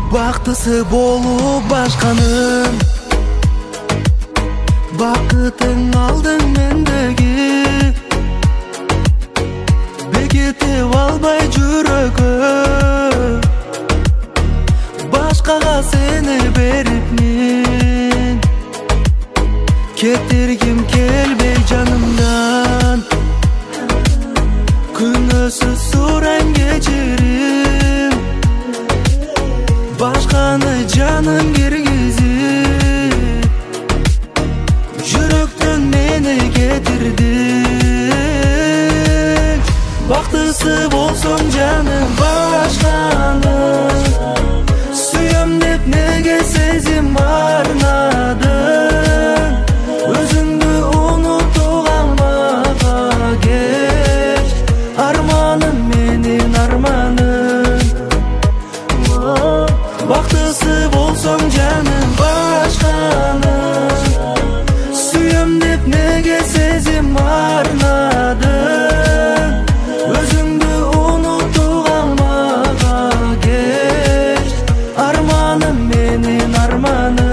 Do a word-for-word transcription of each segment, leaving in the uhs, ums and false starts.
бактысы болуп башканым, бакытың алдың мендеги, бекитип албай жүрөгүм, башкага сени берипмин, кетиргим келбей жанымдан, күнөөсүз сурайм кечирим, башканы жаным киргизип, жүрөктөн мени кетирдиң. Бактысы болсоң жаным башканы, сүйөм деп неге сезим арнадың, өзүңдү унутууга мага кеч, арманым менин арманым. Бактысы болсоң жаным башканы, сүйөм деп неге сезим арнадың, өзүңдү унутууга мага кеч, арманым менин арманым.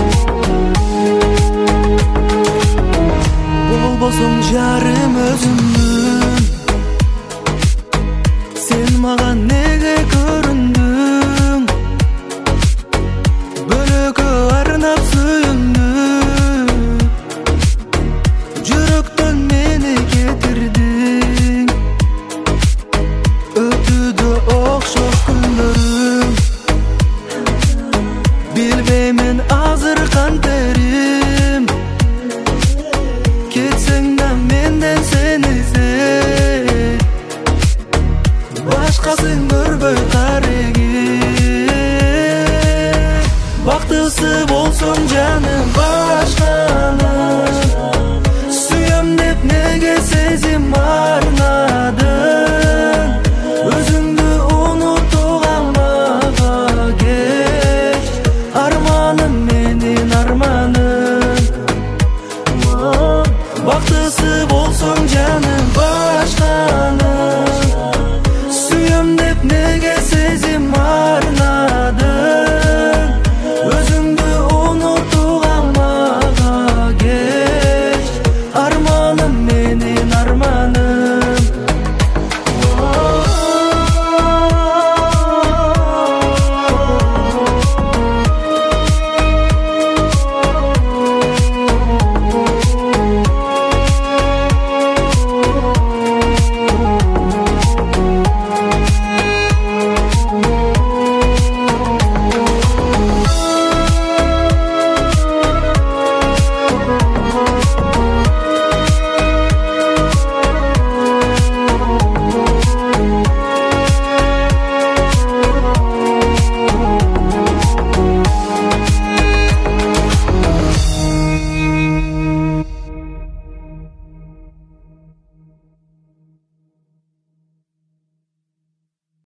Болбосоң жарым өзүм